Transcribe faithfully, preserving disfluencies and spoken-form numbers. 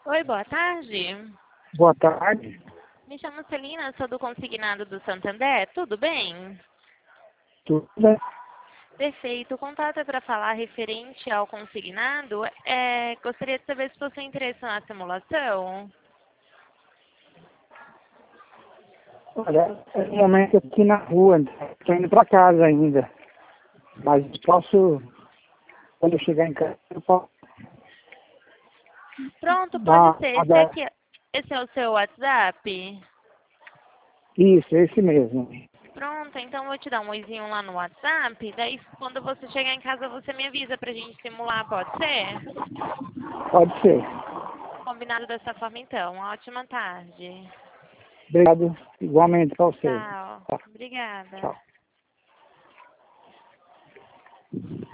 Oi, boa tarde. Boa tarde. Me chamo Celina, sou do Consignado do Santander. Tudo bem? Tudo bem? Perfeito. O contato é para falar referente ao consignado. É, gostaria de saber se você tem interesse na simulação. Olha, no momento eu tô aqui na rua, estou indo para casa ainda. Mas posso, quando eu chegar em casa, eu posso Pronto, pode dar ser. uma Esse da... aqui, esse é o seu WhatsApp? Isso, esse mesmo. Pronto, então eu vou te dar um oizinho lá no WhatsApp. Daí, quando você chegar em casa, você me avisa pra gente simular, pode ser? Pode ser. Combinado dessa forma, então. Ótima tarde. Obrigado, igualmente para você. Tchau. Tá, Obrigada. tchau.